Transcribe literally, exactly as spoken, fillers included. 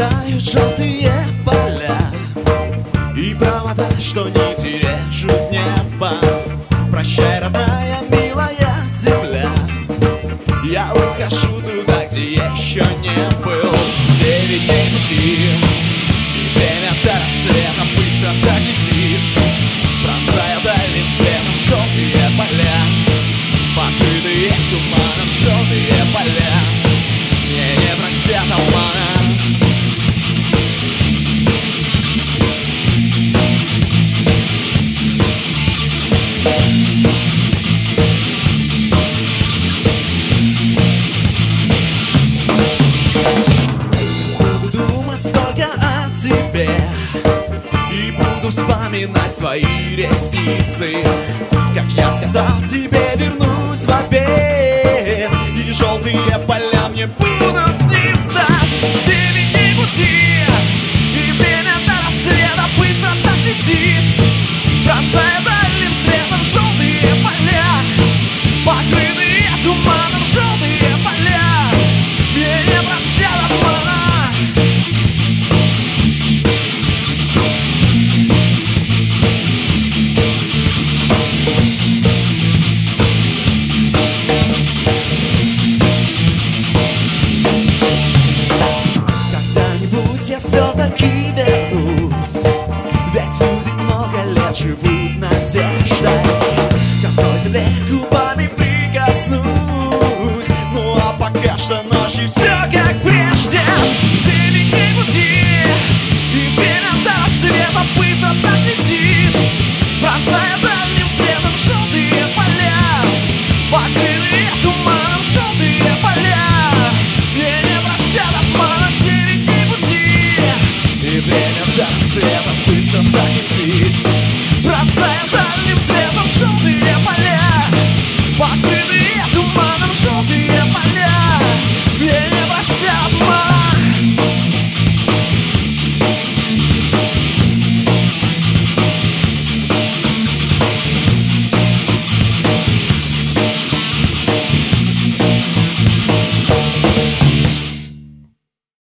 Растают желтые поля и провода, что нити режут небо. Прощай, родная, милая земля, я ухожу туда, где еще не был. Девять дней пути, и время до рассвета быстро так летит, пронзая дальним светом желтые поля, покрытые туманом желтые поля. Мне не простят обмана. И буду вспоминать твои ресницы, как я сказал тебе, вернусь в обед, и желтые поля мне будут сниться. Девять дней пути, и время до рассвета быстро так летит, пронзая дальним светом желтые поля, покрытые туманом желтые поля. Мне не простят обмана. Я все-таки вернусь, ведь люди много лет живут надеждой. К одной земле губами прикоснусь, ну а пока что ночи все как